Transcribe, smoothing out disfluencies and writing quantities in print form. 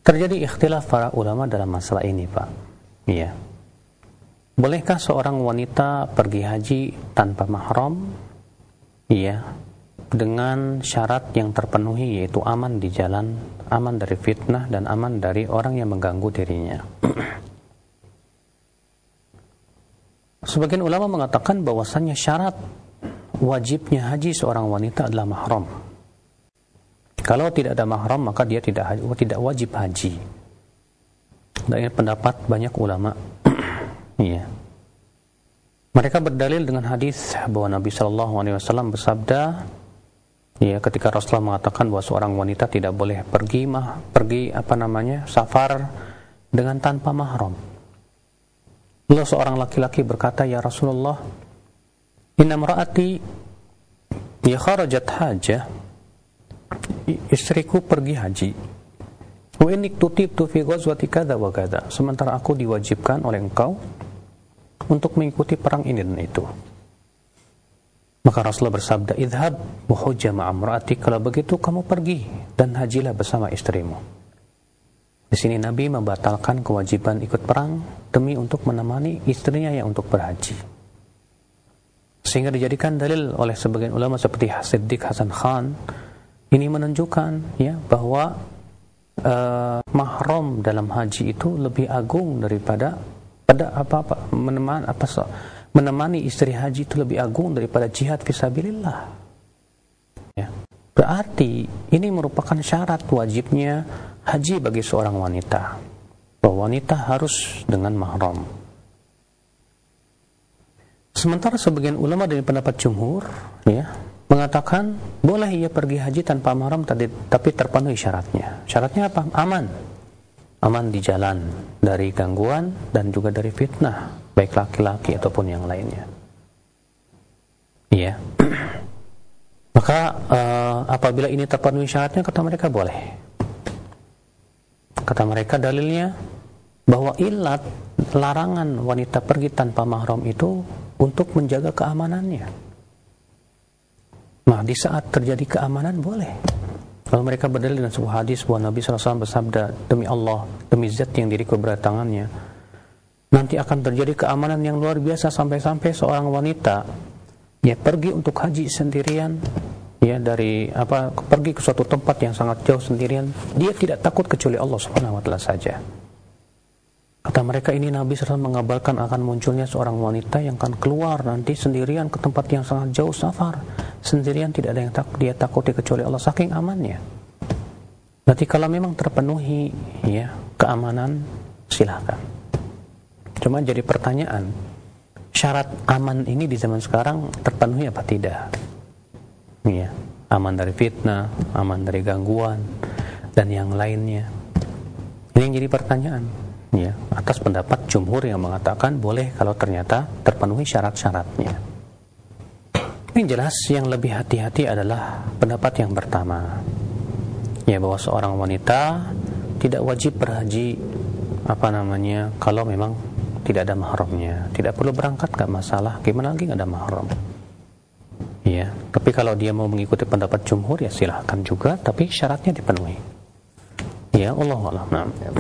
terjadi ikhtilaf para ulama dalam masalah ini, Pak. Iya. Bolehkah seorang wanita pergi haji tanpa mahram? Iya. Dengan syarat yang terpenuhi, yaitu aman di jalan, aman dari fitnah, dan aman dari orang yang mengganggu dirinya. Sebagian ulama mengatakan bahwasannya syarat wajibnya haji seorang wanita adalah mahram. Kalau tidak ada mahram, maka dia tidak wajib haji. Dan ini pendapat banyak ulama. Iya. Mereka berdalil dengan hadis bahwa Nabi SAW bersabda, ya, ketika Rasulullah mengatakan bahwa seorang wanita tidak boleh pergi safar dengan tanpa mahram. Lalu seorang laki-laki berkata, ya Rasulullah, inna imra'ati ya kharajat hajah, istriku pergi haji. Wa inni tutibtu fi ghazwati kadza wa kadza, sementara aku diwajibkan oleh engkau untuk mengikuti perang ini dan itu. Maka Rasulullah bersabda, idhab wa hujja ma'a imra'atik, kalau begitu kamu pergi dan hajilah bersama istrimu. Di sini Nabi membatalkan kewajiban ikut perang demi untuk menemani istrinya yang untuk berhaji. Sehingga dijadikan dalil oleh sebagian ulama seperti Siddiq Hasan Khan, ini menunjukkan ya bahwa mahram dalam haji itu lebih agung daripada menemani istri haji itu lebih agung daripada jihad fisabilillah. Ya. Berarti ini merupakan syarat wajibnya haji bagi seorang wanita. Bahwa wanita harus dengan mahram. Sementara sebagian ulama dari pendapat jumhur, ya, mengatakan boleh ia pergi haji tanpa mahram tapi terpenuhi syaratnya. Syaratnya apa? Aman di jalan dari gangguan dan juga dari fitnah, baik laki-laki ataupun yang lainnya. Iya. Maka apabila ini terpenuhi syaratnya, kata mereka boleh. Kata mereka dalilnya bahwa ilat larangan wanita pergi tanpa mahram itu untuk menjaga keamanannya. Nah, di saat terjadi keamanan boleh. Lalu mereka berdalil dengan sebuah hadis bahwa Nabi SAW bersabda, demi Allah, demi zat yang diriku berada tangannya, nanti akan terjadi keamanan yang luar biasa sampai-sampai seorang wanita ya pergi untuk haji sendirian, ya pergi ke suatu tempat yang sangat jauh sendirian, dia tidak takut kecuali Allah Subhanahu wa taala saja. Kata mereka, ini Nabi SAW mengabarkan akan munculnya seorang wanita yang akan keluar nanti sendirian ke tempat yang sangat jauh safar, sendirian, tidak ada yang dia takuti kecuali Allah, saking amannya. Berarti kalau memang terpenuhi ya keamanan, silakan. Cuma jadi pertanyaan, syarat aman ini di zaman sekarang terpenuhi apa tidak? Ya, aman dari fitnah, aman dari gangguan dan yang lainnya. Ini yang jadi pertanyaan. Ya, atas pendapat jumhur yang mengatakan boleh kalau ternyata terpenuhi syarat-syaratnya. Yang jelas yang lebih hati-hati adalah pendapat yang pertama, ya, bahwa seorang wanita tidak wajib berhaji kalau memang tidak ada mahramnya. Tidak perlu berangkat, gak masalah. Gimana lagi gak ada mahram? Ya, tapi kalau dia mau mengikuti pendapat jumhur ya silahkan juga, tapi syaratnya dipenuhi. Ya, Allahu a'lam.